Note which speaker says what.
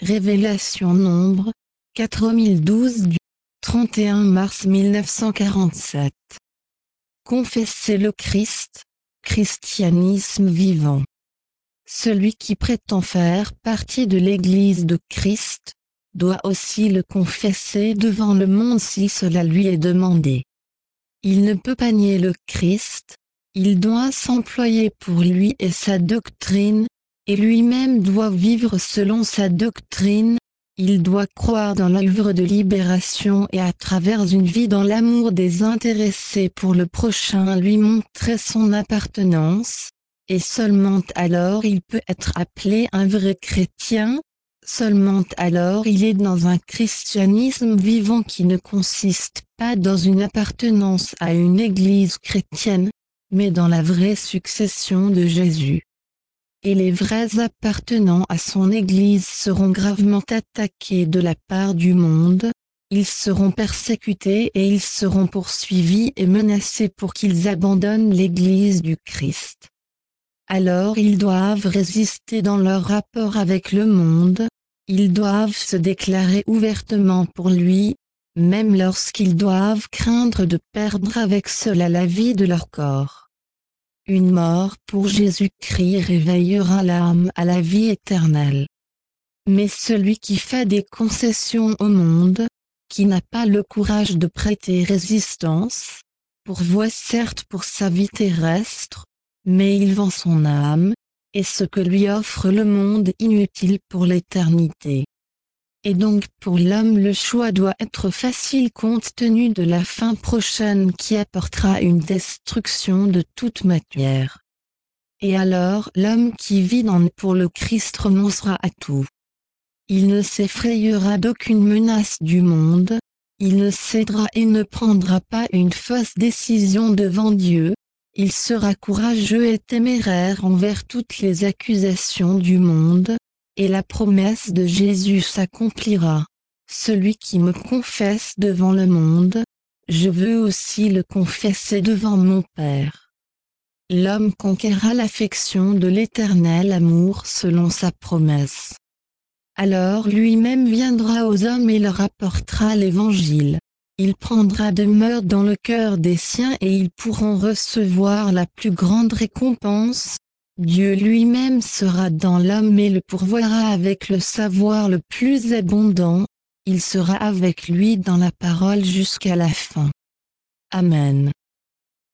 Speaker 1: Révélation Nombre, 4012 du 31 mars 1947. Confesser le Christ, christianisme vivant. Celui qui prétend faire partie de l'Église de Christ, doit aussi le confesser devant le monde si cela lui est demandé. Il ne peut pas nier le Christ, il doit s'employer pour lui et sa doctrine, et lui-même doit vivre selon sa doctrine. Il doit croire dans l'œuvre de libération et à travers une vie dans l'amour désintéressé pour le prochain lui montrer son appartenance, et seulement alors il peut être appelé un vrai chrétien, seulement alors il est dans un christianisme vivant qui ne consiste pas dans une appartenance à une église chrétienne, mais dans la vraie succession de Jésus. Et les vrais appartenant à son Église seront gravement attaqués de la part du monde, ils seront persécutés et ils seront poursuivis et menacés pour qu'ils abandonnent l'Église du Christ. Alors ils doivent résister dans leur rapport avec le monde, ils doivent se déclarer ouvertement pour lui, même lorsqu'ils doivent craindre de perdre avec cela la vie de leur corps. Une mort pour Jésus-Christ réveillera l'âme à la vie éternelle. Mais celui qui fait des concessions au monde, qui n'a pas le courage de prêter résistance, pourvoit certes pour sa vie terrestre, mais il vend son âme, et ce que lui offre le monde inutile pour l'éternité. Et donc pour l'homme le choix doit être facile compte tenu de la fin prochaine qui apportera une destruction de toute matière. Et alors l'homme qui vit pour le Christ renoncera à tout. Il ne s'effrayera d'aucune menace du monde, il ne cédera et ne prendra pas une fausse décision devant Dieu, il sera courageux et téméraire envers toutes les accusations du monde, et la promesse de Jésus s'accomplira. Celui qui me confesse devant le monde, je veux aussi le confesser devant mon Père. L'homme conquérera l'affection de l'Éternel amour selon sa promesse. Alors lui-même viendra aux hommes et leur apportera l'Évangile. Il prendra demeure dans le cœur des siens et ils pourront recevoir la plus grande récompense. Dieu lui-même sera dans l'homme et le pourvoira avec le savoir le plus abondant, il sera avec lui dans la parole jusqu'à la fin. Amen.